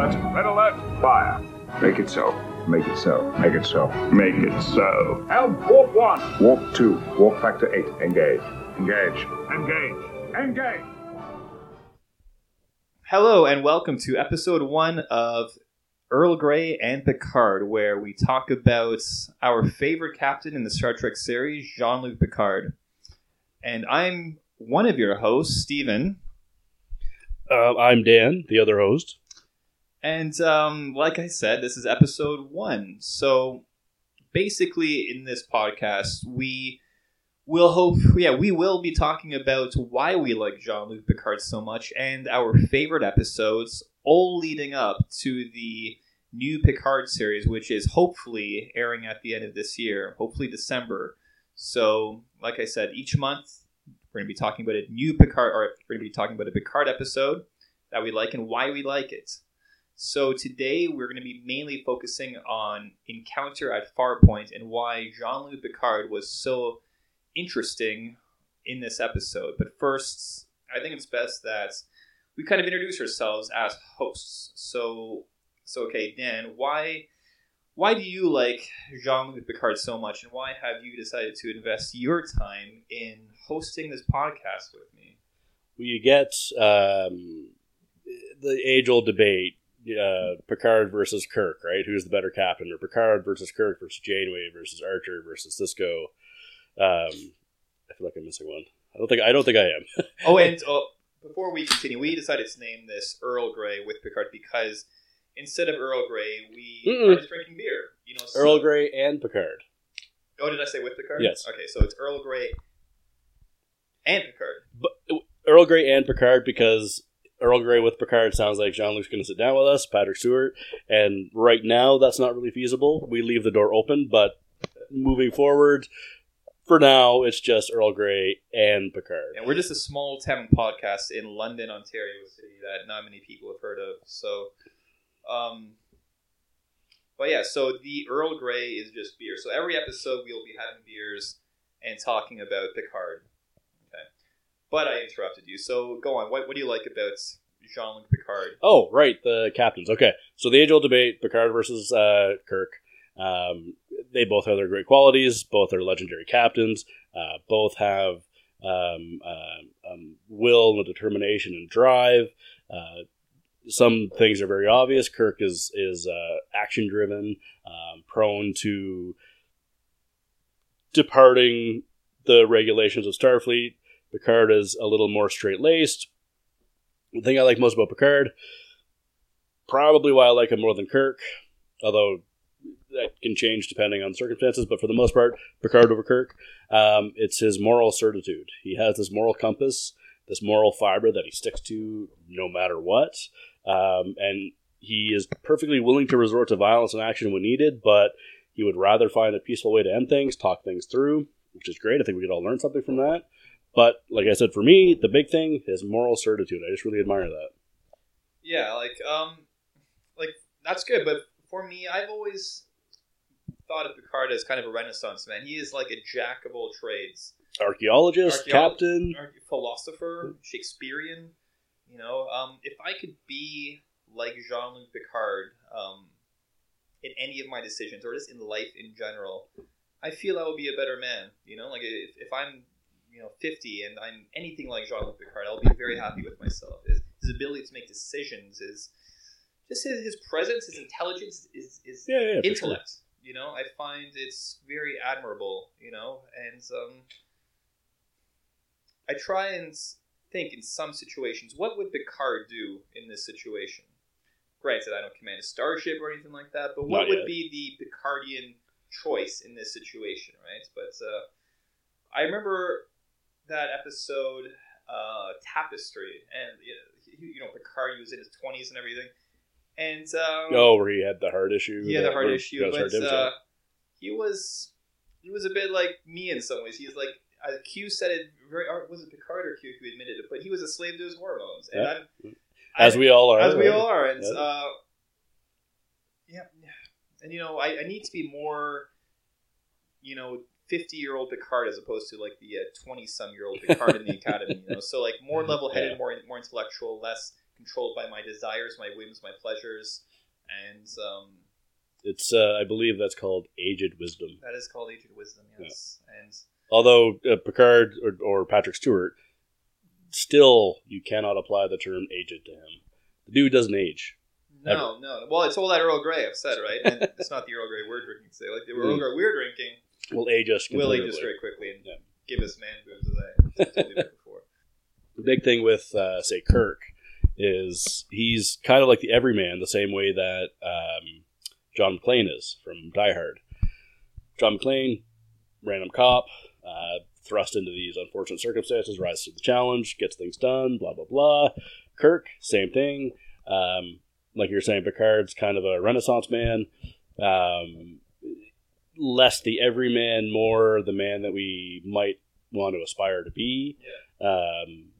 alert! Red alert! Fire! Make it so. Make it so. Make it so. Make it so. Helm, warp 1. Warp 2. Warp factor 8. Engage. Engage. Engage. Engage! Hello and welcome to episode 1 of Earl Grey and Picard, where we talk about our favorite captain in the Star Trek series, Jean-Luc Picard. And I'm one of your hosts, Steven. I'm Dan, the other host. And like I said, this is episode 1. So basically in this podcast, we will be talking about why we like Jean-Luc Picard so much and our favorite episodes, all leading up to the new Picard series, which is hopefully airing at the end of this year, hopefully December. So, like I said, each month we're going to be talking about a new Picard, or we're going to be talking about a Picard episode that we like and why we like it. So today we're going to be mainly focusing on Encounter at Farpoint and why Jean-Luc Picard was so interesting in this episode. But first, I think it's best that we kind of introduce ourselves as hosts. So okay, Dan, why do you like Jean-Luc Picard so much, and why have you decided to invest your time in hosting this podcast with me? Well, you get the age-old debate, Picard versus Kirk, right? Who's the better captain? Or Picard versus Kirk versus Janeway versus Archer versus Sisko. I feel like I'm missing one. I don't think I am. Before we continue, we decided to name this Earl Grey with Picard because instead of Earl Grey, we are just drinking beer. Earl Grey and Picard. Oh, did I say with Picard? Yes. Okay, so it's Earl Grey and Picard. But Earl Grey and Picard because Earl Grey with Picard sounds like Jean-Luc's going to sit down with us, Patrick Stewart, and right now that's not really feasible. We leave the door open, but moving forward, for now, it's just Earl Grey and Picard. And we're just a small town podcast in London, Ontario city that not many people have heard of. So, but yeah, so the Earl Grey is just beer. So every episode we'll be having beers and talking about Picard. Okay. But I interrupted you. So go on. What do you like about Jean-Luc Picard? Oh, right. The captains. Okay. So the age-old debate, Picard versus Kirk. They both have their great qualities. Both are legendary captains. Both have will and determination and drive. Some things are very obvious. Kirk is action driven, prone to departing the regulations of Starfleet. Picard is a little more straight laced. The thing I like most about Picard, probably why I like him more than Kirk, although that can change depending on circumstances, but for the most part, Picard over Kirk, it's his moral certitude. He has this moral compass, this moral fiber that he sticks to no matter what, and he is perfectly willing to resort to violence and action when needed, but he would rather find a peaceful way to end things, talk things through, which is great. I think we could all learn something from that. But, like I said, for me, the big thing is moral certitude. I just really admire that. Yeah, that's good, but for me, I've always thought of Picard as kind of a Renaissance man. He is like a jack of all trades. Archaeologist, captain, philosopher, Shakespearean. If I could be like Jean-Luc Picard in any of my decisions, or just in life in general, I feel I would be a better man. If I'm 50 and I'm anything like Jean-Luc Picard, I'll be very happy with myself. His ability to make decisions is just his presence, his intelligence, his intellect. Sure. I find it's very admirable, and I try and think in some situations, what would Picard do in this situation? Granted, I don't command a starship or anything like that, but what would be the Picardian choice in this situation, right? But I remember that episode, Tapestry, and Picard, he was in his 20s and everything. And where he had the heart issue. Yeah, the heart issue. But he was a bit like me in some ways. He's like Q said it very. Was it Picard or Q who admitted it? But he was a slave to his hormones, and as we all are. As we all are, and and I need to be more, 50-year-old Picard as opposed to like the 20-some-year-old Picard in the academy. So like more level-headed, more intellectual, less controlled by my desires, my whims, my pleasures, and It's I believe that's called aged wisdom. that is called aged wisdom. Yes, and Although Picard or Patrick Stewart, still you cannot apply the term aged to him. The dude doesn't age. no. Well, it's all that Earl Grey I've said, right? And it's not the Earl Grey we're drinking today. Like the Earl Grey we're drinking Will age us will age considerably. us very quickly and Yeah. give us man boobs, as I told you that before. The big thing with, say, Kirk is he's kind of like the everyman, the same way that John McClane is from Die Hard. John McClane, random cop, thrust into these unfortunate circumstances, rises to the challenge, gets things done, blah, blah, blah. Kirk, same thing. Like you're saying, Picard's kind of a Renaissance man. Less the everyman, more the man that we might want to aspire to be. Yeah.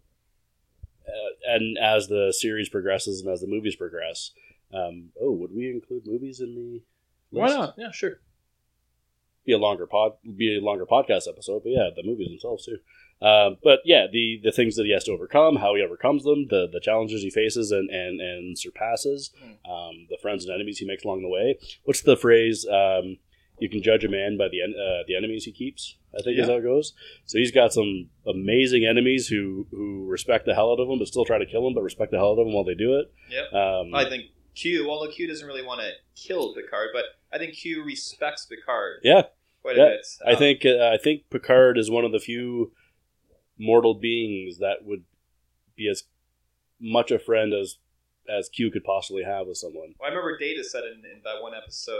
And as the series progresses and as the movies progress, would we include movies in the Why list? not? Yeah, sure. Be a longer podcast episode, but yeah, the movies themselves too. But yeah, the things that he has to overcome, how he overcomes them, the challenges he faces and surpasses, the friends and enemies he makes along the way. What's the phrase? You can judge a man by the enemies he keeps, I think is how it goes. So he's got some amazing enemies who respect the hell out of him, but still try to kill him, but respect the hell out of him while they do it. Yep. I think Q, although Q doesn't really want to kill Picard, but I think Q respects Picard quite a bit. I think Picard is one of the few mortal beings that would be as much a friend as Q could possibly have with someone. Well, I remember Data said in that one episode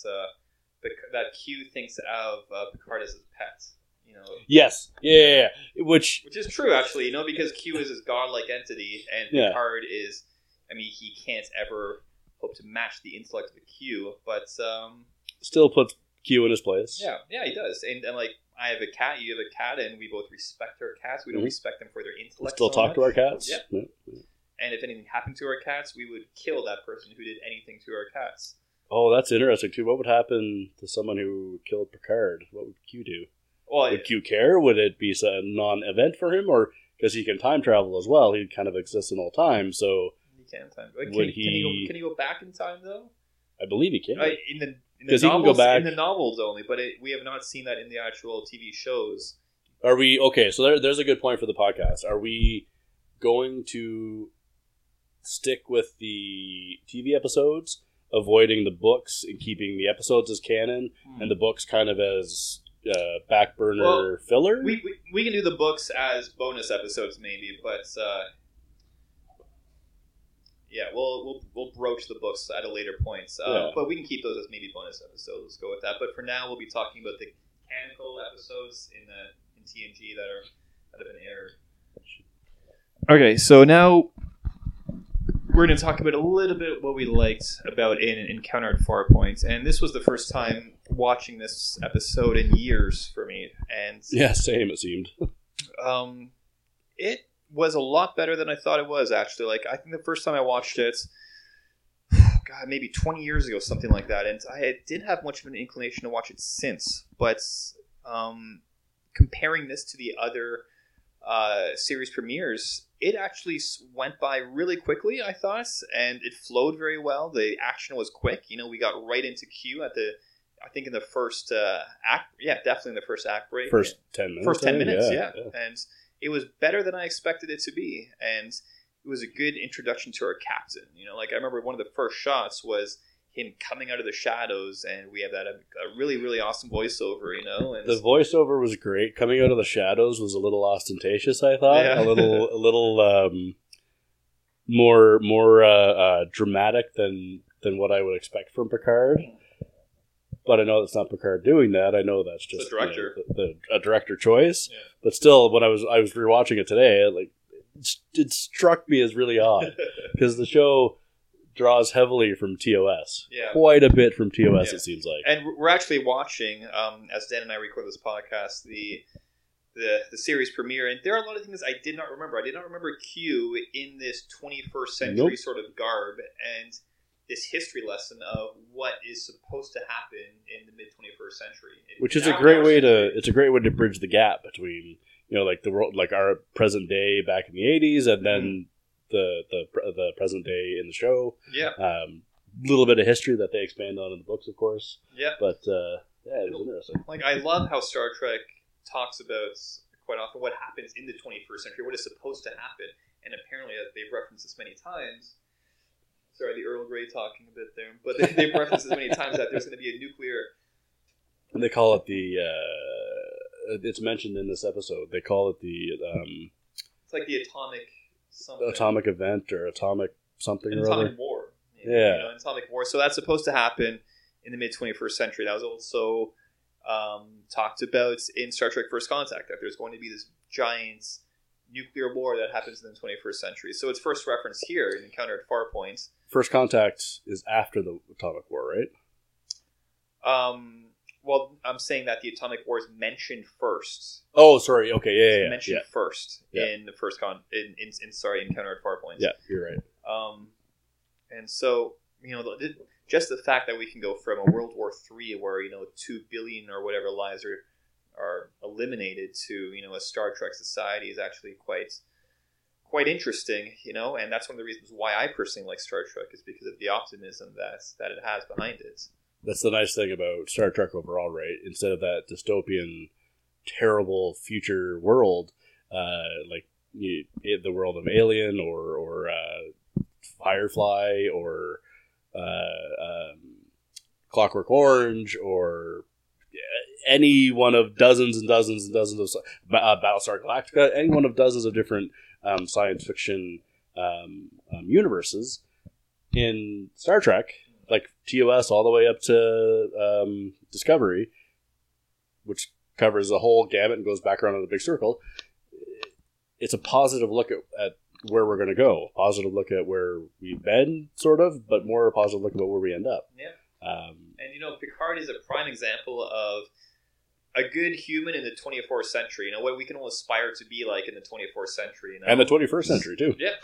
that Q thinks of Picard as his pet. You know. Yes. Yeah. Which is true, actually. You know, because Q is his godlike entity, and Picard is. I mean, he can't ever hope to match the intellect of a Q, but still puts Q in his place. Yeah, he does. And like, I have a cat, you have a cat, and we both respect our cats. We don't respect them for their intellect. Still talk to our cats. Yeah. And if anything happened to our cats, we would kill that person who did anything to our cats. Oh, that's interesting too. What would happen to someone who killed Picard? What would Q do? Well, would Q care? Would it be a non-event for him, or because he can time travel as well, he kind of exists in all time? So he can time. Can he go back in time though? I believe he can. In the novels, he can go back in the novels only, but we have not seen that in the actual TV shows. Are we okay? So there's a good point for the podcast. Are we going to stick with the TV episodes, avoiding the books and keeping the episodes as canon, and the books kind of as back burner filler? We can do the books as bonus episodes maybe, but we'll broach the books at a later point. But we can keep those as maybe bonus episodes. Let's go with that. But for now, we'll be talking about the canonical episodes in TNG that have been aired. Okay, so now we're going to talk about a little bit what we liked about Encounter at Farpoint. And this was the first time watching this episode in years for me. And yeah, same it seemed. It was a lot better than I thought it was, actually. Like, I think the first time I watched it, God, maybe 20 years ago, something like that. And I didn't have much of an inclination to watch it since. But comparing this to the other series premieres, it actually went by really quickly, I thought, and it flowed very well. The action was quick. You know, we got right into Q I think in the first act. Yeah, definitely in the first act break. First 10 minutes. First 10 minutes, yeah. And it was better than I expected it to be. And it was a good introduction to our captain. You know, like, I remember one of the first shots was him coming out of the shadows, and we have that a really, really awesome voiceover, you know. And the voiceover was great. Coming out of the shadows was a little ostentatious, I thought. Yeah. A little more dramatic than what I would expect from Picard. But I know that's not Picard doing that. I know that's just the director, a director choice. Yeah. But still, when I was rewatching it today, it struck me as really odd because the show draws heavily from TOS. Yeah. Quite a bit from TOS, it seems like. And we're actually watching, as Dan and I record this podcast, the series premiere, and there are a lot of things I did not remember. I did not remember Q in this 21st century sort of garb, and this history lesson of what is supposed to happen in the mid 21st century. Which is a great way to bridge the gap between, you know, like the world, like our present day back in the 80s, and then the present day in the show. Yeah. Little bit of history that they expand on in the books, of course. Yeah. But yeah, it was interesting. Like, I love how Star Trek talks about quite often what happens in the 21st century, what is supposed to happen, and apparently they've referenced this many times. Sorry, the Earl Grey talking a bit there, but they've referenced this many times that there's going to be a nuclear. They call it the. It's mentioned in this episode. They call it the. It's like the atomic something. Atomic event or atomic something An or atomic other. war. Yeah. You know, an atomic war. So that's supposed to happen in the mid 21st century. That was also talked about in Star Trek First Contact, that there's going to be this giant nuclear war that happens in the 21st century. So it's first referenced here in Encounter at Farpoint. First Contact is after the atomic war, right? Well, I'm saying that the atomic war is mentioned first. Oh, sorry. Okay, yeah. Mentioned first in the first Encounter at Farpoint. Yeah, you're right. And so, you know, just the fact that we can go from a World War III where, you know, 2 billion or whatever lives are eliminated to, you know, a Star Trek society is actually quite interesting, you know, and that's one of the reasons why I personally like Star Trek, is because of the optimism that it has behind it. That's the nice thing about Star Trek overall, right? Instead of that dystopian, terrible future world, like the world of Alien or Firefly or Clockwork Orange or any one of dozens and dozens and dozens of Battlestar Galactica, any one of dozens of different science fiction universes in Star Trek, like TOS all the way up to Discovery, which covers the whole gamut and goes back around in the big circle. It's a positive look at where we're going to go. Positive look at where we've been, sort of, but more a positive look about where we end up. Yeah. And, you know, Picard is a prime example of a good human in the 24th century. You know, what we can all aspire to be like in the 24th century. You know? And the 21st century, too. Yeah.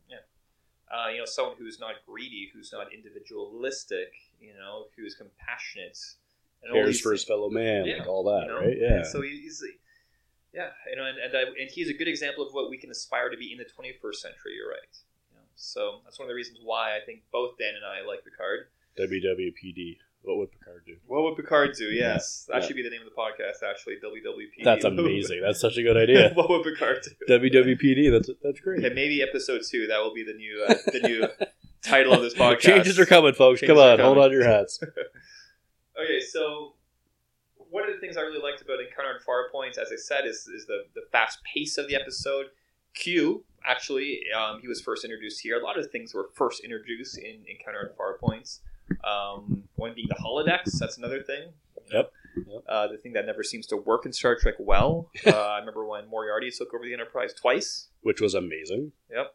You know, someone who's not greedy, who's not individualistic, you know, who's compassionate. And cares for his fellow man, like all that, you know? Right? Yeah. And so he's you know, and he's a good example of what we can aspire to be in the 21st century. You're right. You know, so that's one of the reasons why I think both Dan and I like Picard. WWPD. What would Picard do? What would Picard do? Yes, that should be the name of the podcast. Actually, WWPD. That's amazing. That's such a good idea. What would Picard do? WWPD. That's great. Okay, maybe episode 2. That will be the new title of this podcast. Changes are coming, folks. Come on, hold on to your hats. Okay, so one of the things I really liked about Encounter at Farpoint, as I said, is the fast pace of the episode. Q, actually, he was first introduced here. A lot of things were first introduced in Encounter at Farpoint. One being the holodecks. That's another thing. Yep. The thing that never seems to work in Star Trek well. I remember when Moriarty took over the Enterprise twice. Which was amazing. Yep.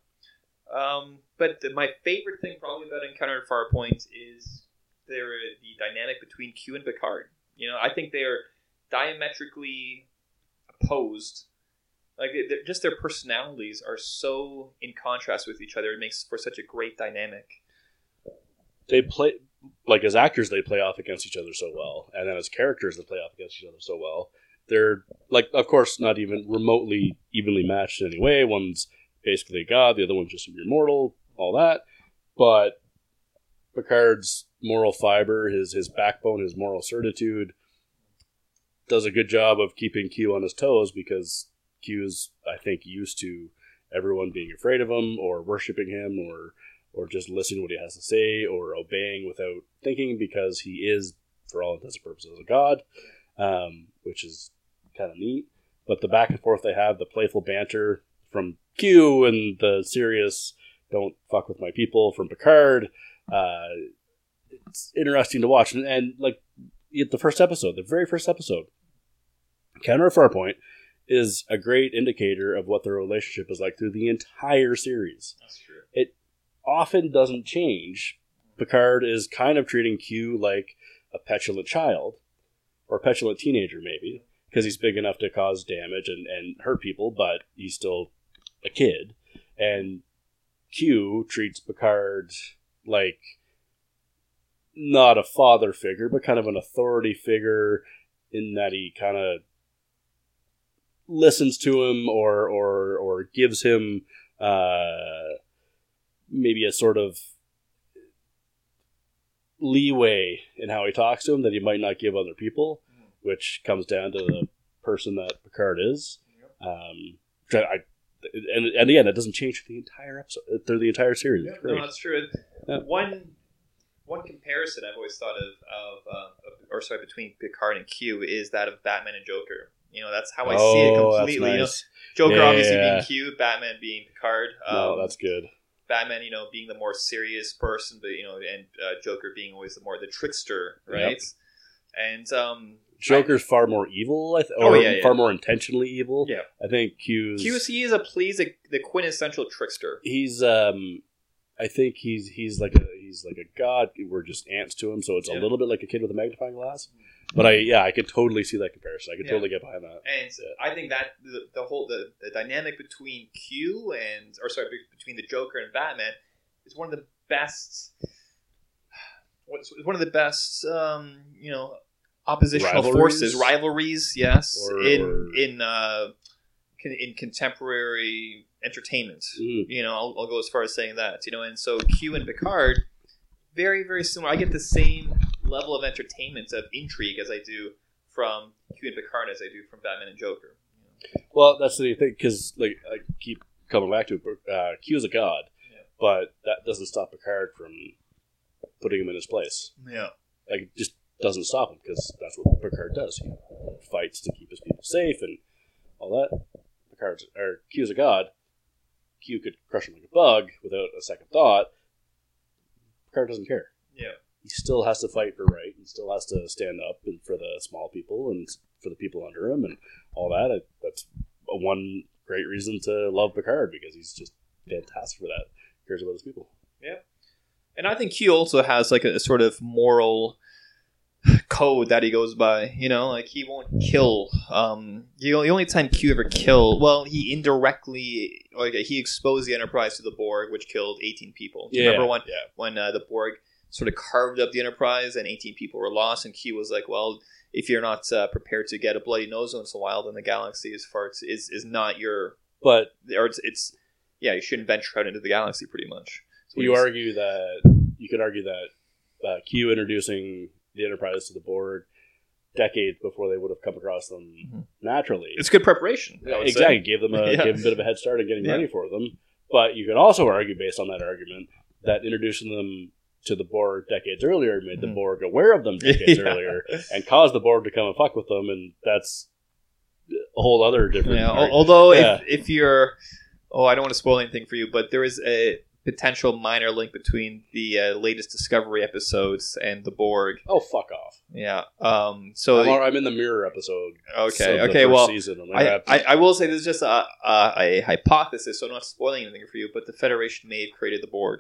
But my favorite thing probably about Encounter at Farpoint is the dynamic between Q and Picard. You know, I think they are diametrically opposed. Like, just their personalities are so in contrast with each other. It makes for such a great dynamic. They play, like, as actors, they play off against each other so well. And then as characters, they play off against each other so well. They're, like, of course, not even remotely evenly matched in any way. One's basically a god, the other one's just a mere mortal, all that. But Picard's moral fiber, his backbone, his moral certitude, does a good job of keeping Q on his toes, because Q is, I think, used to everyone being afraid of him or worshiping him or just listening to what he has to say or obeying without thinking, because he is, for all intents and purposes, a god, which is kind of neat. But the back and forth they have, the playful banter from Q and the serious "don't fuck with my people" from Picard, it's interesting to watch. And like the first episode, the very first episode, Encounter at Farpoint is a great indicator of what their relationship is like through the entire series. That's true. It often doesn't change. Picard is kind of treating Q like a petulant child, or a petulant teenager maybe, because he's big enough to cause damage and hurt people, but he's still a kid. And Q treats Picard like not a father figure, but kind of an authority figure, in that he kind of listens to him or gives him maybe a sort of leeway in how he talks to him that he might not give other people, which comes down to the person that Picard is. And again, that doesn't change the entire episode, through the entire series. Yeah, no, that's true. Yeah. One comparison I've always thought of between Picard and Q is that of Batman and Joker. That's how I see it completely. Nice. Joker obviously being Q, Batman being Picard. No, that's good. Batman, being the more serious person, but and Joker being always the trickster, right? Yep. And Joker's far more evil, far more intentionally evil. Yeah, I think he's the quintessential trickster. He's I think he's like a god. We're just ants to him, so it's a little bit like a kid with a magnifying glass. But I could totally see that comparison. I could totally get behind that. And I think that the dynamic between between the Joker and Batman is one of the best. One of the best, oppositional rivalries. Yes, in contemporary entertainment. I'll go as far as saying that. And so Q and Picard, very very similar. I get the same level of entertainment, of intrigue, as I do from Q and Picard as I do from Batman and Joker. Well, that's the thing, because I keep coming back to it. Q is a god, but that doesn't stop Picard from putting him in his place. Yeah, it just doesn't stop him, because that's what Picard does. He fights to keep his people safe and all that. Q is a god. Q could crush him like a bug without a second thought. Picard doesn't care. Yeah. He still has to fight for right, and still has to stand up and for the small people and for the people under him and all that. That's one great reason to love Picard, because he's just fantastic for that. He cares about his people. Yeah. And I think Q also has a sort of moral code that he goes by. He won't kill. The only time Q ever killed, he indirectly, he exposed the Enterprise to the Borg, which killed 18 people. Remember when the Borg sort of carved up the Enterprise and 18 people were lost, and Q was like, well, if you're not prepared to get a bloody nose once in a while, then the galaxy is not your... But... Or it's you shouldn't venture out into the galaxy, pretty much. So you could argue that Q introducing the Enterprise to the Borg decades before they would have come across them naturally. It's good preparation. Exactly. Gave them a bit of a head start in getting ready for them. But you could also argue, based on that argument, that introducing them to the Borg decades earlier made the Borg aware of them decades earlier and caused the Borg to come and fuck with them, and that's a whole other different... Although if you're... I don't want to spoil anything for you, but there is a potential minor link between the latest Discovery episodes and the Borg. Oh, fuck off. Yeah. So I'm in the Mirror episode. Okay. Well, season. I will say this is just a hypothesis, so I'm not spoiling anything for you. But the Federation may have created the Borg,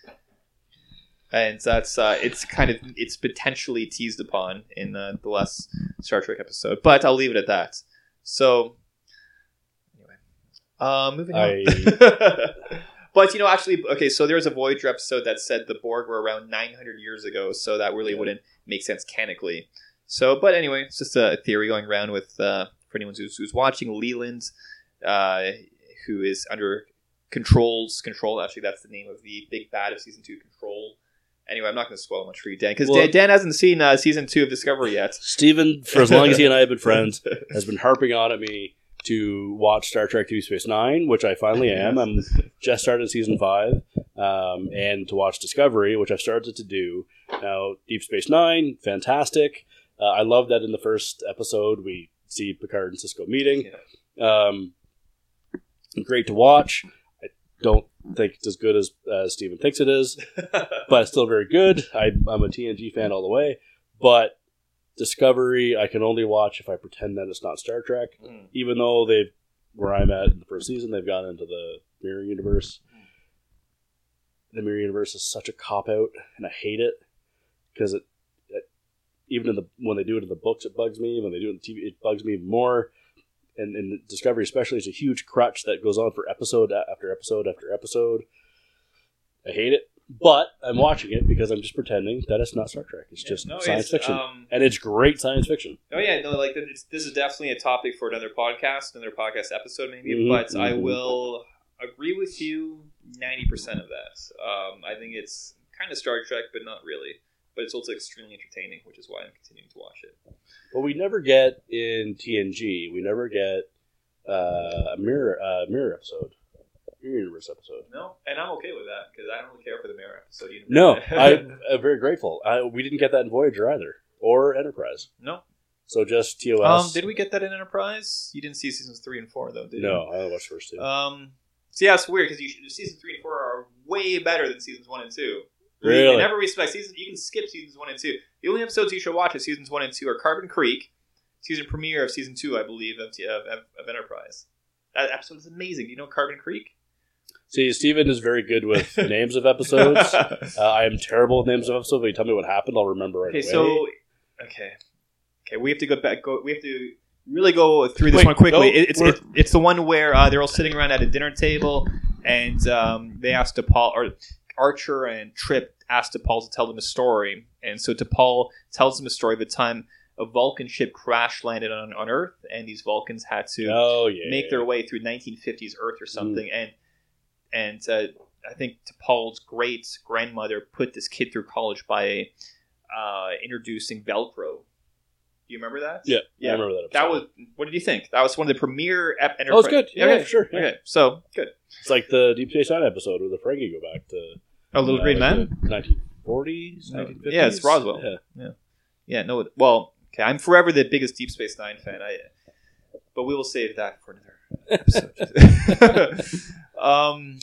and that's it's potentially teased upon in the last Star Trek episode. But I'll leave it at that. So anyway, moving on. But, actually, okay, so there was a Voyager episode that said the Borg were around 900 years ago, so that really wouldn't make sense canonically. So, but anyway, it's just a theory going around with, for anyone who's watching, Leland, who is under Control, actually that's the name of the big bad of Season 2, Control. Anyway, I'm not going to spoil much for you, Dan, because Dan hasn't seen Season 2 of Discovery yet. Steven, for as long as he and I have been friends, has been harping on at me to watch Star Trek Deep Space Nine, which I finally am. I'm just started Season 5, and to watch Discovery, which I've started to do. Now, Deep Space Nine, fantastic. I love that in the first episode we see Picard and Sisko meeting. Yeah. Great to watch. I don't think it's as good as Steven thinks it is, but it's still very good. I'm a TNG fan all the way, but Discovery I can only watch if I pretend that it's not Star Trek, even though where I'm at in the first season, they've gone into the Mirror Universe. The Mirror Universe is such a cop-out, and I hate it, because even when they do it in the books, it bugs me. When they do it in TV, it bugs me even more. And in Discovery especially, it's a huge crutch that goes on for episode after episode after episode. I hate it. But I'm watching it because I'm just pretending that it's not Star Trek. It's just science fiction. And it's great science fiction. Oh, yeah. No, this is definitely a topic for another podcast episode maybe. Mm-hmm, but I will agree with you 90% of that. I think it's kind of Star Trek, but not really. But it's also extremely entertaining, which is why I'm continuing to watch it. But we never get in TNG. We never get a mirror episode, mirror universe episode. No, and I'm okay with that because I don't really care for the mirror episode. No, I'm very grateful. We didn't get that in Voyager either, or Enterprise. No. So just TOS. Did we get that in Enterprise? You didn't see seasons 3 and 4 though, did you? No, I only watched the first two. So yeah, it's weird because seasons 3 and 4 are way better than seasons 1 and 2. Really? In every respect, you can skip seasons 1 and 2. The only episodes you should watch of seasons 1 and 2 are Carbon Creek, season premiere of season 2, I believe, of Enterprise. That episode is amazing. Do you know Carbon Creek? See, Steven is very good with names of episodes. I am terrible with names of episodes, but you tell me what happened, I'll remember right away. Okay, we have to go back. We have to really go through this one quickly. It's the one where they're all sitting around at a dinner table, and they asked T'Pol, or Archer and Trip asked T'Pol to tell them a story, and so T'Pol tells them a story of a time a Vulcan ship crash landed on Earth, and these Vulcans had to make their way through 1950s Earth or something, and I think T'Pol's great grandmother put this kid through college by introducing Velcro. Do you remember that? Yeah, I remember that episode. That was. What did you think? That was one of the premiere Enterprise. Oh, it's good. Yeah, okay. For sure. Yeah. Okay, so good. It's like the Deep Space Nine episode where the Ferengi go back to Little Green Man, 1940s, 1950s. Yeah, it's Roswell. Yeah. No. Well, okay. I'm forever the biggest Deep Space Nine fan. But we will save that for another episode.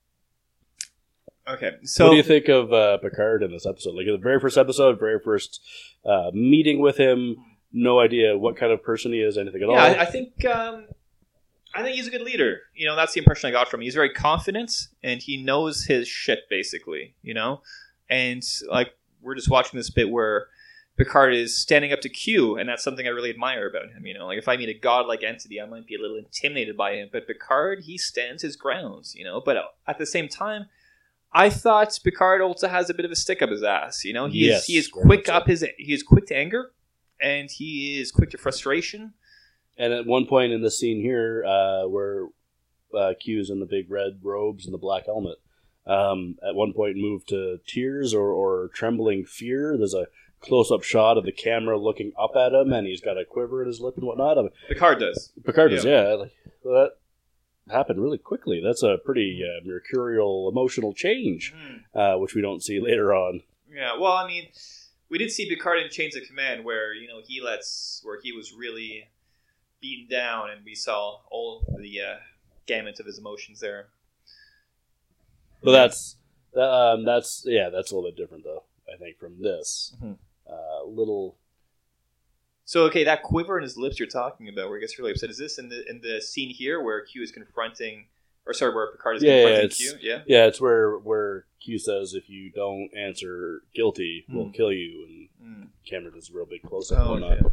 Okay, so what do you think of Picard in this episode? Like in the very first episode, very first meeting with him, no idea what kind of person he is, anything at all. I think he's a good leader. That's the impression I got from him. He's very confident and he knows his shit, basically. And like we're just watching this bit where Picard is standing up to Q, and that's something I really admire about him. Like if I meet a godlike entity, I might be a little intimidated by him, but Picard, he stands his grounds. But at the same time, I thought Picard also has a bit of a stick up his ass. He is quick he is quick to anger, and he is quick to frustration. And at one point in this scene here, where Q's in the big red robes and the black helmet, at one point moved to tears or trembling fear. There's a close-up shot of the camera looking up at him, and he's got a quiver in his lip and whatnot. Picard does. Yeah. That happened really quickly. That's a pretty mercurial emotional change, which we don't see later on. Yeah, well, I mean, we did see Picard in Chains of Command where where he was really beaten down, and we saw all the gamut of his emotions there. But that's a little bit different though, I think, from this. Little. So okay, that quiver in his lips you're talking about, where he gets really upset, is this in the scene here where Q is confronting, where Picard is confronting Q? Yeah, it's where Q says, "If you don't answer guilty, we'll kill you." And Cameron does a real big close up.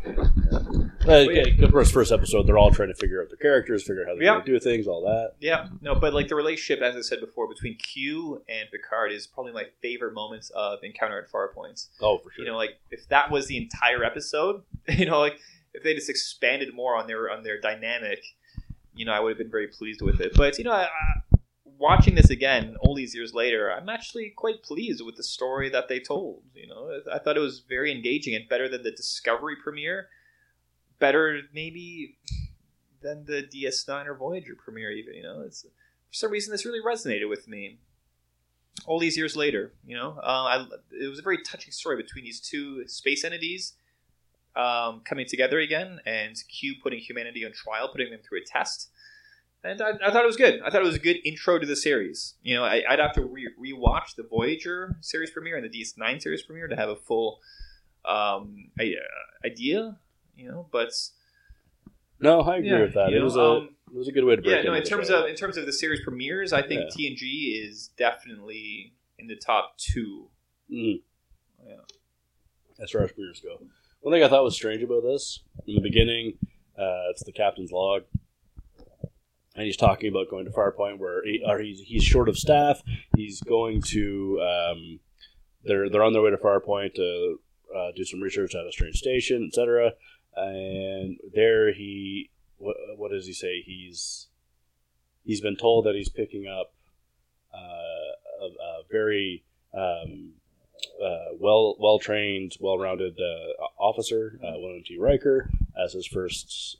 The first episode, they're all trying to figure out their characters, figure out how they're going to do things, all that. Yeah, no, but like the relationship, as I said before, between Q and Picard is probably my favorite moments of Encounter at Farpoint. Oh, for sure. Like if that was the entire episode, like if they just expanded more on their dynamic, I would have been very pleased with it. But watching this again all these years later, I'm actually quite pleased with the story that they told. I thought it was very engaging and better than the Discovery premiere. Better maybe than the DS9 or Voyager premiere even. For some reason this really resonated with me all these years later. It was a very touching story between these two space entities coming together again, and Q putting humanity on trial, putting them through a test. And I thought it was good. I thought it was a good intro to the series. I'd have to re-watch the Voyager series premiere and the DS9 series premiere to have a full idea. But no, I agree with that. It was a good way to break it. In terms of the series premieres, I think TNG is definitely in the top 2. Yeah, as far as premieres go. One thing I thought was strange about this in the beginning, it's the captain's log, and he's talking about going to Farpoint where he's short of staff. He's going to they're on their way to Farpoint to do some research at a strange station, etc. And there what does he say? He's been told that he's picking up a very well trained, well rounded officer, William T. Riker, as his first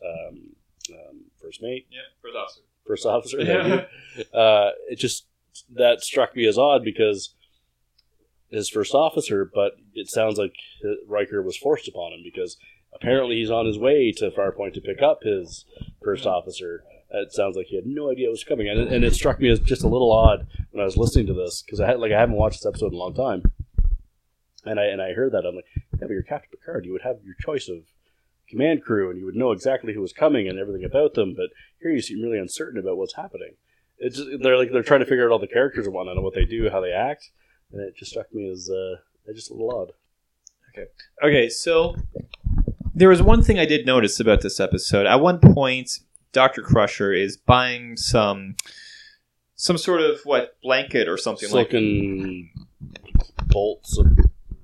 mate. Yeah, first officer. First officer. Yeah. It just that struck me as odd because his first officer, but it sounds like Riker was forced upon him because apparently he's on his way to Farpoint to pick up his first officer. It sounds like he had no idea it was coming, and it struck me as just a little odd when I was listening to this because I haven't watched this episode in a long time, and I heard that. I'm like, yeah, but you're Captain Picard. You would have your choice of command crew, and you would know exactly who was coming and everything about them. But here you seem really uncertain about what's happening. It's just, they're trying to figure out all the characters and whatnot, and what they do, how they act, and it just struck me as just a little odd. Okay, so there was one thing I did notice about this episode. At one point, Dr. Crusher is buying some sort of blanket or something Silken bolts of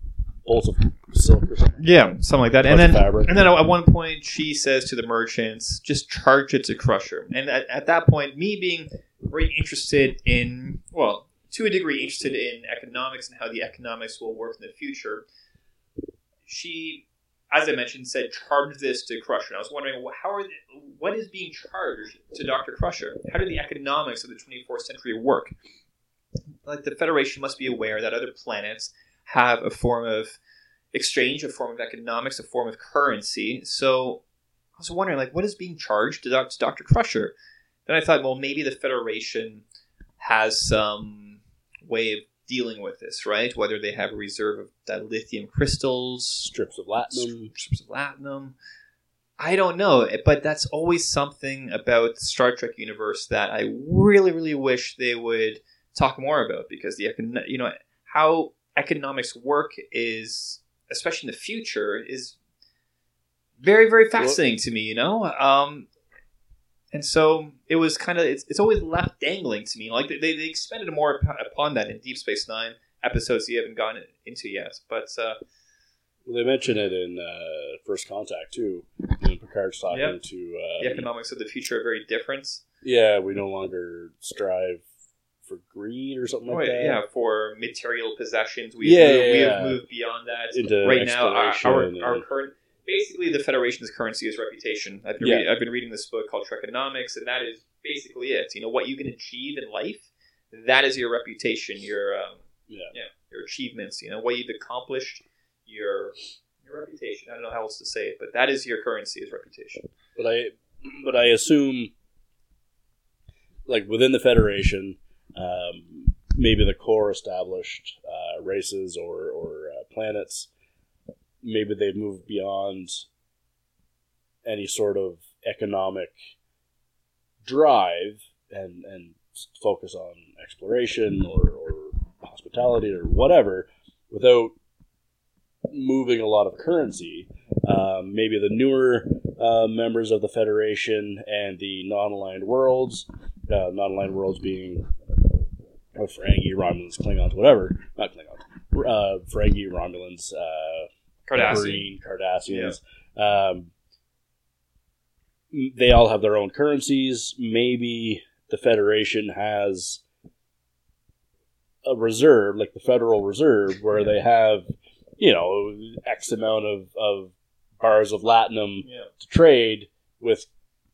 silk or something. Yeah, something like that. And then at one point she says to the merchants, just charge it to Crusher. And at that point, me being very interested in, well, to a degree interested in economics and how the economics will work in the future, she, as I mentioned, said charge this to Crusher. And I was wondering, what is being charged to Dr. Crusher? How do the economics of the 24th century work? Like, the Federation must be aware that other planets have a form of exchange, a form of economics, a form of currency. So I was wondering, what is being charged to Dr. Crusher? Then I thought, well, maybe the Federation has some way of dealing with this, right? Whether they have a reserve of dilithium crystals, strips of latinum. I don't know, but that's always something about the Star Trek universe that I really, really wish they would talk more about, because how economics work is, especially in the future, is very, very fascinating to me, and so it was kind of, it's always left dangling to me. Like, they expanded more upon that in Deep Space Nine episodes you haven't gone into yet, but they mention it in First Contact too, when Picard's talking to the economics of the future are very different. Yeah, we no longer strive for greed or something like that. Yeah, for material possessions. We have moved beyond that. Into right now, our current, basically the Federation's currency is reputation. I've been reading this book called Trekonomics, and that is basically it. What you can achieve in life, that is your reputation, your achievements. What you've accomplished, your reputation. I don't know how else to say it, but that is your currency, is reputation. But I assume, within the Federation, maybe the core established races or planets, maybe they've moved beyond any sort of economic drive and focus on exploration or hospitality or whatever without moving a lot of currency. Maybe the newer members of the Federation and the non-aligned worlds being Ferengi, Romulans, Klingons, whatever. Not Klingons. Ferengi, Romulans, Cardassians. Yeah. They all have their own currencies. Maybe the Federation has a reserve, like the Federal Reserve, where they have, X amount of bars of latinum to trade with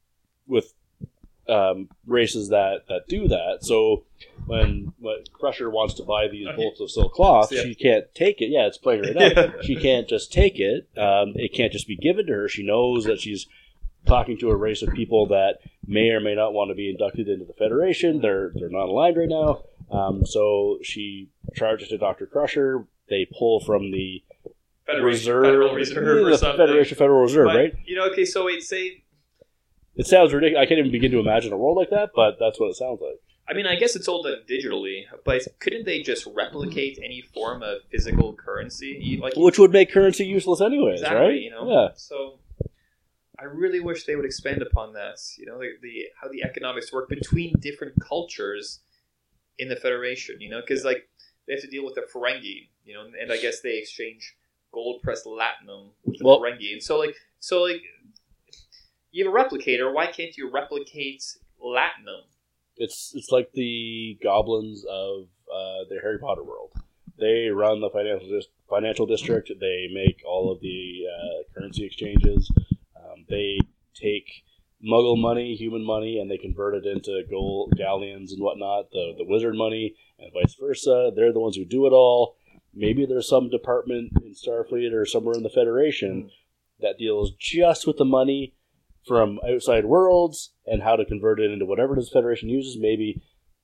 races that do that. So when Crusher wants to buy these bolts of silk cloth, she can't take it. Yeah, it's playing her up. She can't just take it. It can't just be given to her. She knows that she's talking to a race of people that may or may not want to be inducted into the Federation. They're not aligned right now. So she charges to Dr. Crusher. They pull from the Federal Reserve or something. Federation Federal Reserve, right? Okay, so wait, say... It sounds ridiculous. I can't even begin to imagine a world like that, but that's what it sounds like. I mean, I guess it's all done digitally, but couldn't they just replicate any form of physical currency? Which would make currency useless anyways, exactly, right? Yeah. So I really wish they would expand upon that. How the economics work between different cultures in the Federation. Because they have to deal with the Ferengi. And I guess they exchange gold pressed latinum with the Ferengi. And so you have a replicator. Why can't you replicate latinum? It's like the goblins of the Harry Potter world. They run the financial district. They make all of the currency exchanges. They take Muggle money, human money, and they convert it into gold galleons and whatnot. The wizard money, and vice versa. They're the ones who do it all. Maybe there's some department in Starfleet or somewhere in the Federation that deals just with the money from outside worlds and how to convert it into whatever the Federation uses. Maybe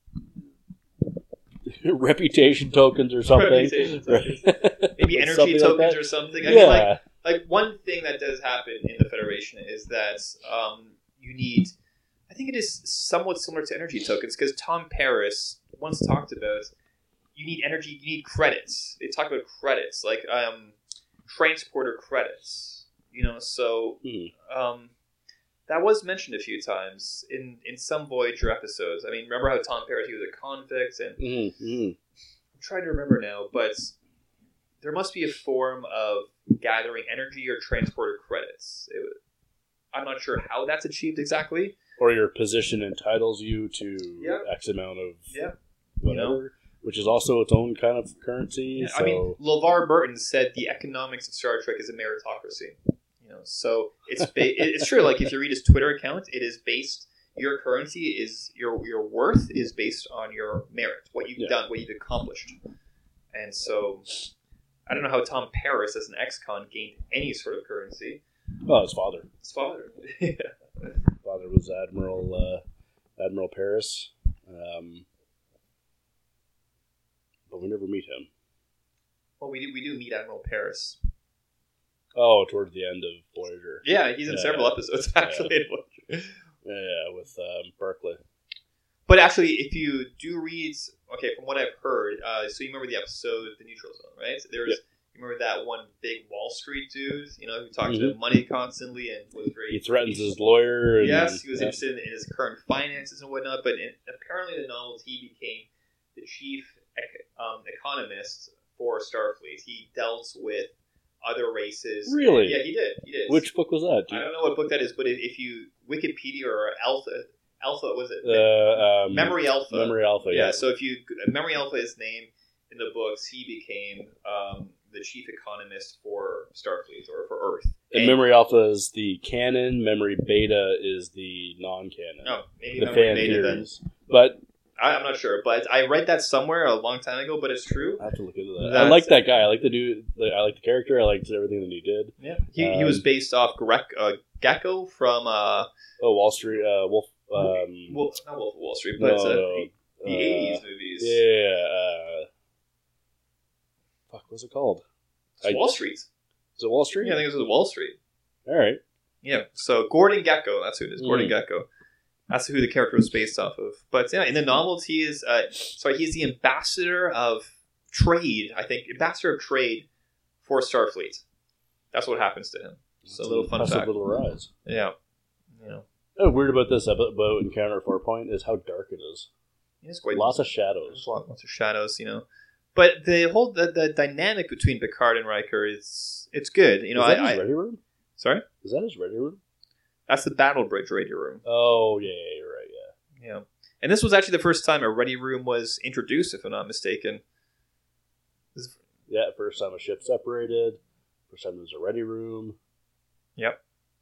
reputation tokens or something. Maybe energy Something tokens like or something. I Yeah. mean, like one thing that does happen in the Federation is that you need. I think it is somewhat similar to energy tokens because Tom Paris once talked about you need energy. You need credits. They talk about credits like transporter credits. So. That was mentioned a few times in some Voyager episodes. I mean, remember how Tom Paris, he was a convict? And I'm trying to remember now, but there must be a form of gathering energy or transporter credits. I'm not sure how that's achieved exactly. Or your position entitles you to X amount of whatever, which is also its own kind of currency. Yeah, so. I mean, LeVar Burton said the economics of Star Trek is a meritocracy. So it's true. Like if you read his Twitter account, it is based. Your currency is your worth is based on your merit, what you've done, what you've accomplished. And so I don't know how Tom Paris, as an ex-con, gained any sort of currency. Oh, his father. His father. Father was Admiral Paris, but we never meet him. Well, we do meet Admiral Paris. Oh, towards the end of Voyager. Yeah, he's in several episodes, actually. Yeah, with Barclay. But actually, if you do read... Okay, from what I've heard, so you remember the episode, The Neutral Zone, right? You remember that one big Wall Street dude, who talks about money constantly and was very... He threatens his lawyer. Yes, he was interested in his current finances and whatnot, but apparently in the novels, he became the chief economist for Starfleet. He dealt with other races. Really? Yeah, he did. Which book was that? I don't know what book that is, but if you Wikipedia or Alpha was it? Memory Alpha. Memory Alpha. Yeah. So if you Memory Alpha is named in the books, he became the chief economist for Starfleet or for Earth. And Memory Alpha is the canon. Memory Beta is the non-canon. Oh, maybe the Memory fan Beta theories. then. But I'm not sure, but I read that somewhere a long time ago. But it's true. I have to look into that. I like that guy. I like the dude. I like the character. I liked everything that he did. Yeah, he was based off Gecko from Wall Street. Wolf. Not Wolf of Wall Street, but the 80s movies. Yeah. Fuck, what's it called? Wall Street. Is it Wall Street? Yeah, I think it was Wall Street. All right. Yeah, so Gordon Gekko, that's who it is. Gordon Gekko. That's who the character was based off of. But yeah, in the novels, he is he's the ambassador of trade, I think. Ambassador of trade for Starfleet. That's what happens to him. So a little fun fact. Little rise. Yeah. What's weird about this about Encounter at Farpoint is how dark it is. It's quite lots of shadows. Lots of shadows, But the whole the dynamic between Picard and Riker is good. Is that his ready room? Sorry? Is that his ready room? That's the Battle Bridge radio room. Oh, yeah, you're right, yeah. And this was actually the first time a ready room was introduced, if I'm not mistaken. Yeah, first time a ship separated. First time there was a ready room. Yep.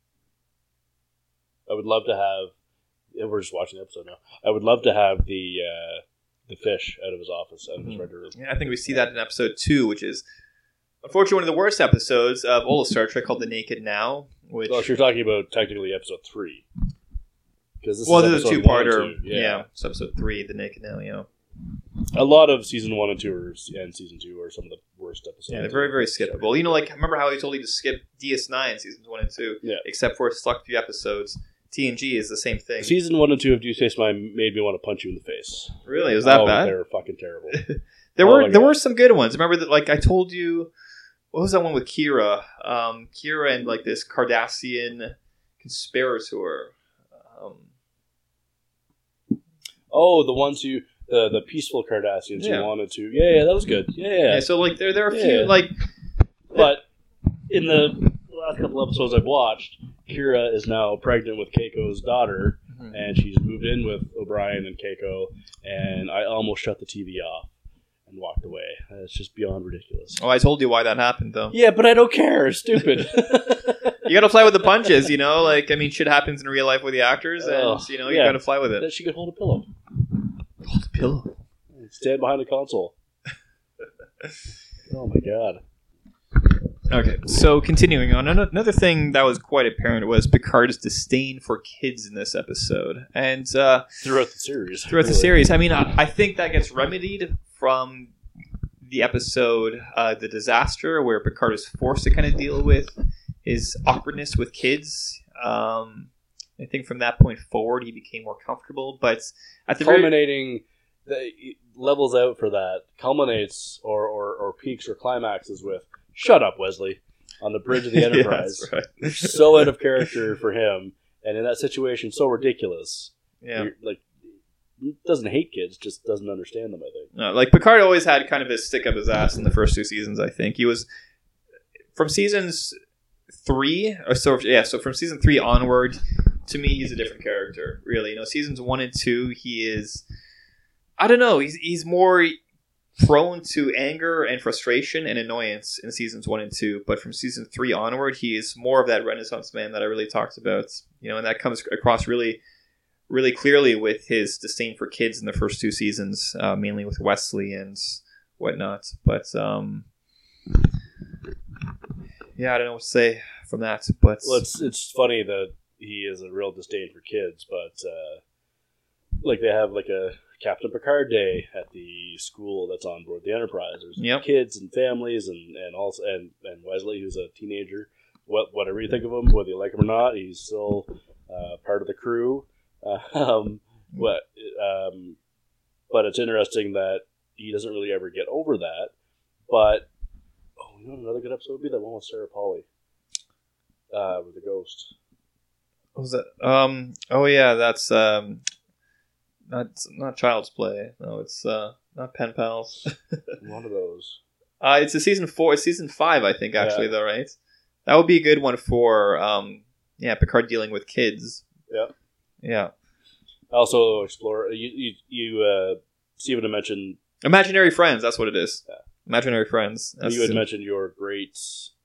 I would love to have... We're just watching the episode now. I would love to have the fish out of his office, out of his ready room. Yeah, I think we see that in episode 2, which is... Unfortunately, one of the worst episodes of all of Star Trek, called The Naked Now. Which... Well, if you're talking about technically episode 3. This is a two-parter. Yeah, it's episode 3, The Naked Now, A lot of season 1 and 2 and season 2 are some of the worst episodes. Yeah, they're very, very skippable. Remember how I told you to skip DS9 seasons 1 and 2? Yeah. Except for a select few episodes. TNG is the same thing. Season 1 and 2 of Deep Space Nine made me want to punch you in the face. Really? Was that bad? They were fucking terrible. There were some good ones. Remember that? I told you. What was that one with Kira? Kira and this Cardassian conspirator. The ones who the peaceful Cardassians who wanted to. Yeah, that was good. Yeah. So there are a few but in the last couple episodes I've watched, Kira is now pregnant with Keiko's daughter, and she's moved in with O'Brien and Keiko, and I almost shut the TV off and walked away. It's just beyond ridiculous. Oh, I told you why that happened, though. Yeah, but I don't care. It's stupid. You gotta fly with the punches, you know? Like, I mean, shit happens in real life with the actors, and, you know, you gotta fly with it. Then she could hold a pillow. Hold a pillow? Stand behind the console. Oh, my God. Okay, so continuing on, another thing that was quite apparent was Picard's disdain for kids in this episode. And throughout the series. Throughout the series. I mean, I think that gets remedied from the episode The Disaster, where Picard is forced to kind of deal with his awkwardness with kids. I think from that point forward, he became more comfortable. But at the culminating, levels out for that, culminates or peaks or climaxes with, "Shut up, Wesley," on the bridge of the Enterprise. Yeah, that's right. So out of character for him, and in that situation, so ridiculous. Yeah, like, doesn't hate kids, just doesn't understand them, I think. No, like, Picard always had kind of his stick up his ass in the first 2 seasons, I think. He was, from seasons 3, so from season 3 onward, to me, he's a different character, really. You know, seasons 1 and 2, he is, I don't know, he's more prone to anger and frustration and annoyance in seasons 1 and 2, but from season 3 onward, he is more of that Renaissance man that I really talked about, you know, and that comes across really, really clearly with his disdain for kids in the first 2 seasons, mainly with Wesley and whatnot. But yeah, I don't know what to say from that. But well, it's funny that he has a real disdain for kids, but like, they have like a Captain Picard Day at the school that's on board the Enterprise. There's kids and families and Wesley, who's a teenager. Whatever you think of him, whether you like him or not, he's still part of the crew. But it's interesting that he doesn't really ever get over that. But you know, another good episode would be that one with Sarah Polley with the ghost. What was that? Oh yeah, that's not Child's Play. No, it's not Pen Pals. One of those. It's a season 4. It's season 5, I think. Actually, though, right? That would be a good one for Picard dealing with kids. Yeah. Yeah. Also, explore. You Stephen had mentioned Imaginary Friends. That's what it is. Yeah. Imaginary Friends. You had mentioned your great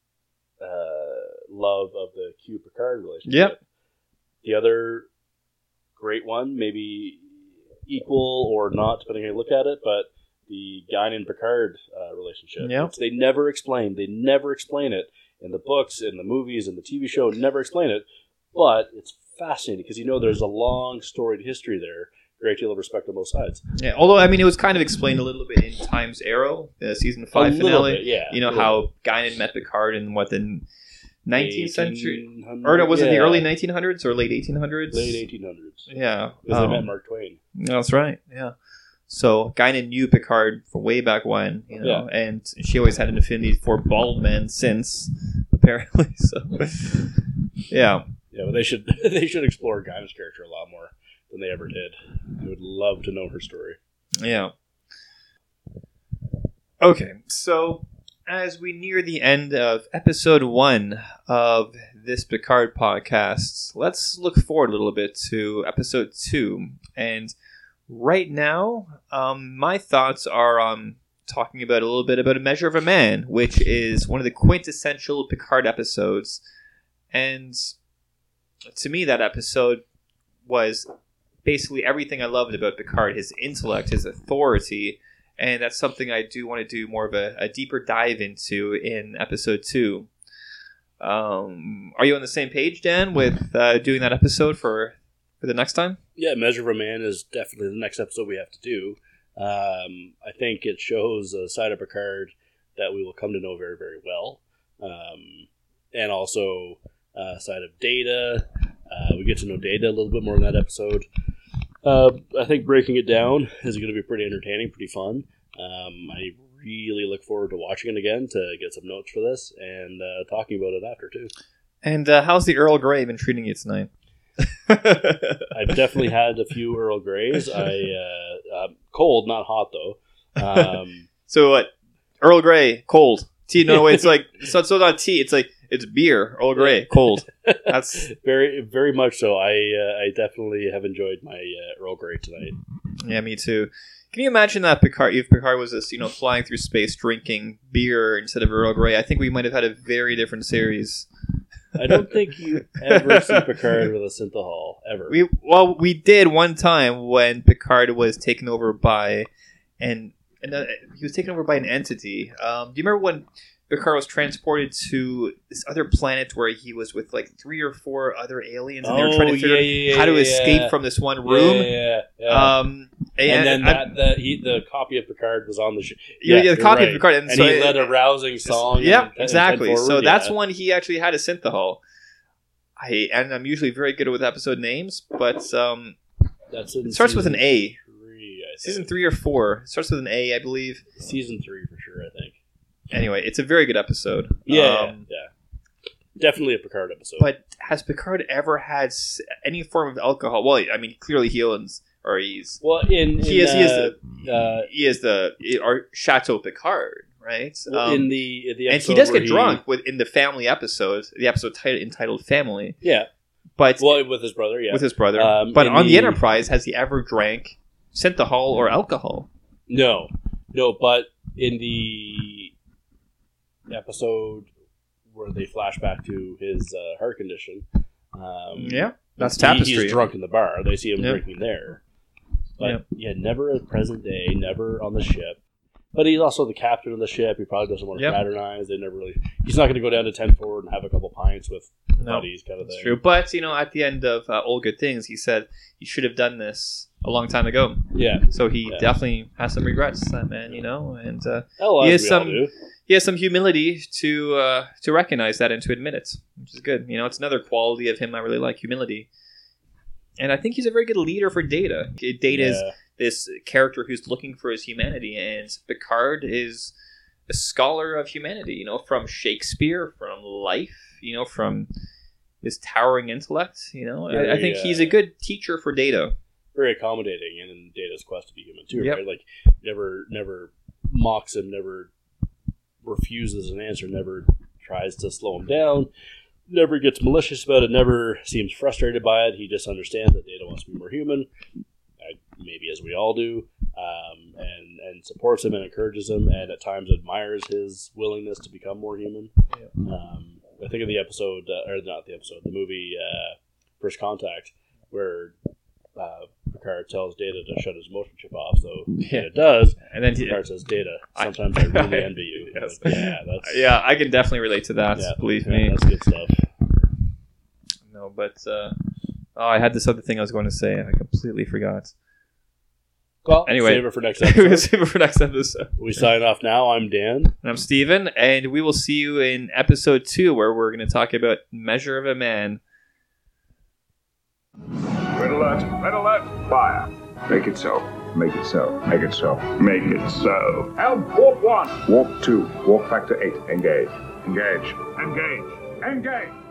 love of the Q Picard relationship. Yep. The other great one, maybe equal or not, depending on how you look at it, but the Guinan Picard relationship. Yeah. They never explain. They never explain it in the books, in the movies, in the TV show. Never explain it, but it's fascinating because, you know, there's a long storied history there. Great deal of respect on both sides. Yeah, although, I mean, it was kind of explained a little bit in Time's Arrow, the season 5 finale. Bit, yeah. You know, how Guinan met Picard in the 19th century? Or was it the early 1900s or late 1800s? Late 1800s. Yeah. Because they met Mark Twain. That's right, yeah. So Guinan knew Picard from way back when, you know, and she always had an affinity for bald men since, apparently. So, yeah. Yeah, but they should explore Guinan's character a lot more than they ever did. I would love to know her story. Yeah. Okay, so as we near the end of episode 1 of this Picard podcast, let's look forward a little bit to episode 2. And right now, my thoughts are on talking about a little bit about A Measure of a Man, which is one of the quintessential Picard episodes. And to me, that episode was basically everything I loved about Picard: his intellect, his authority, and that's something I do want to do more of a deeper dive into in episode 2. Are you on the same page, Dan, with doing that episode for the next time? Yeah, Measure of a Man is definitely the next episode we have to do. I think it shows a side of Picard that we will come to know very, very well. And also a side of Data. We get to know Data a little bit more in that episode. I think breaking it down is going to be pretty entertaining, pretty fun. I really look forward to watching it again to get some notes for this and talking about it after, too. And how's the Earl Grey been treating you tonight? I've definitely had a few Earl Greys. Cold, not hot, though. So what? Earl Grey, cold. Tea? No, it's like, so it's not tea. It's like, It's beer, Earl Grey, cold. That's very, very much so. I definitely have enjoyed my Earl Grey tonight. Yeah, me too. Can you imagine that if Picard was just, flying through space drinking beer instead of Earl Grey? I think we might have had a very different series. I don't think you ever see Picard with a synthahol, ever. We did one time when Picard was taken over by he was taken over by an entity. Do you remember when Picard was transported to this other planet where he was with like 3 or 4 other aliens, and they were trying to figure out how to escape from this one room. Yeah. And then the copy of Picard was on the ship. The copy of Picard, and so he led a rousing song. Yeah, exactly. So that's when he actually had a synthahol. I'm usually very good with episode names, but it starts with an A. Season 3 or 4. It starts with an A, I believe. Season 3 for sure, I think. Anyway, it's a very good episode. Yeah. Definitely a Picard episode. But has Picard ever had any form of alcohol? Well, I mean, clearly he owns, or he's... Well, he is our Chateau Picard, right? In the episode, and he does get drunk in the family episode, the episode entitled Family. Yeah. But with his brother, yeah. With his brother. But on the Enterprise, has he ever drank synthahol or alcohol? No, but in the episode where they flash back to his heart condition, that's Tapestry. He's drunk in the bar. They see him drinking there, but never at present day, never on the ship. But he's also the captain of the ship. He probably doesn't want to fraternize. They never really. He's not going to go down to 10 forward and have a couple pints with buddies, kind of thing. True, but at the end of All Good Things, he said he should have done this a long time ago. Yeah. So he definitely has some regrets, that man. And he has some humility to recognize that and to admit it, which is good. It's another quality of him I really like, humility. And I think he's a very good leader for Data. Data is this character who's looking for his humanity, and Picard is a scholar of humanity, from Shakespeare, from life, from his towering intellect. I think he's a good teacher for Data. Very accommodating in Data's quest to be human too, right? Like never mocks him, never refuses an answer, never tries to slow him down, never gets malicious about it, never seems frustrated by it. He just understands that Data wants to be more human, maybe as we all do, and supports him and encourages him, and at times admires his willingness to become more human. I think of the episode, the movie First Contact, where Picard tells Data to shut his motion chip off, so Data does, and then Picard says, "Data, sometimes I really envy you." Yes. Like, I can definitely relate to that. Believe me, that's good stuff. No, but I had this other thing I was going to say, and I completely forgot. Well, anyway, save it for next episode. Save it for next episode. We sign off now. I'm Dan. And I'm Steven, and we will see you in episode 2, where we're going to talk about Measure of a Man. Red alert, fire. Make it so, make it so, make it so, make it so. Helm, warp 1. Warp 2, warp factor 8, engage. Engage. Engage. Engage.